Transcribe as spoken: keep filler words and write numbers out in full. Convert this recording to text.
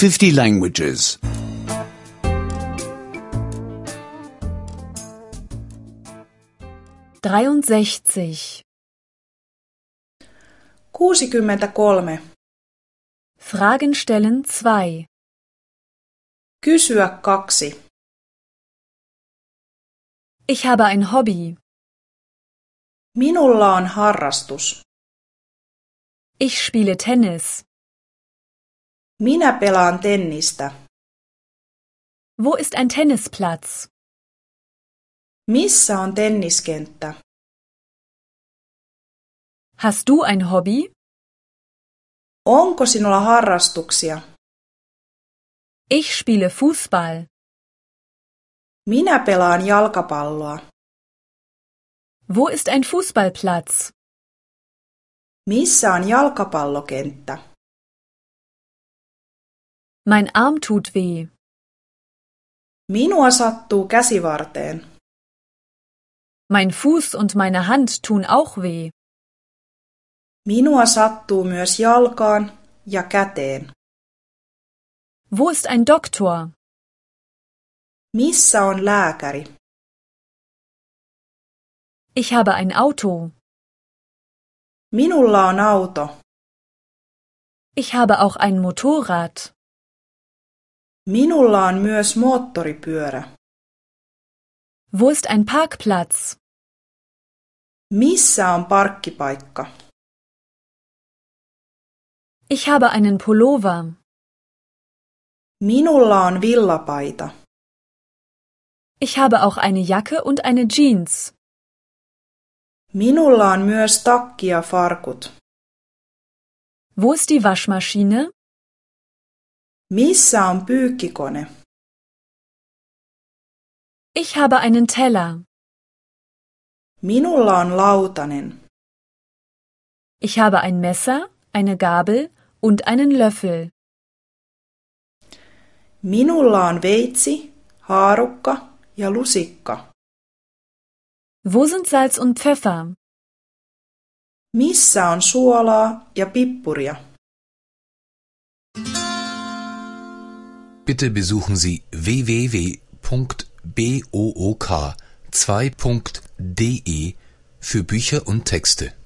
fifty languages. dreiundsechzig. kuusikymmentäkolme. Fragen stellen zwei. Kysyä kaksi. Ich habe ein Hobby. Minulla on harrastus. Ich spiele Tennis. Minä pelaan tennistä. Wo ist ein Tennisplatz? Missä on tenniskenttä? Hast du ein Hobby? Onko sinulla harrastuksia? Ich spiele Fußball. Minä pelaan jalkapalloa. Wo ist ein Fußballplatz? Missä on jalkapallokenttä? Mein Arm tut weh. Minua sattuu käsivarteen. Mein Fuß und meine Hand tun auch weh. Minua sattuu myös jalkaan ja käteen. Wo ist ein Doktor? Missä on lääkäri? Ich habe ein Auto. Minulla on auto. Ich habe auch ein Motorrad. Minulla on myös moottoripyörä. Wo ist ein Parkplatz? Missä on parkkipaikka? Ich habe einen Pullover. Minulla on villapaita. Ich habe auch eine Jacke und eine Jeans. Minulla on myös takki ja farkut. Wo ist die Waschmaschine? Missä on pyykkikone? Ich habe einen Teller. Minulla on lautanen. Ich habe ein Messer, eine Gabel und einen Löffel. Minulla on veitsi, haarukka ja lusikka. Wo sind Salz und Pfeffer? Missä on suolaa ja pippuria? Bitte besuchen Sie w w w punkt book zwei punkt de für Bücher und Texte.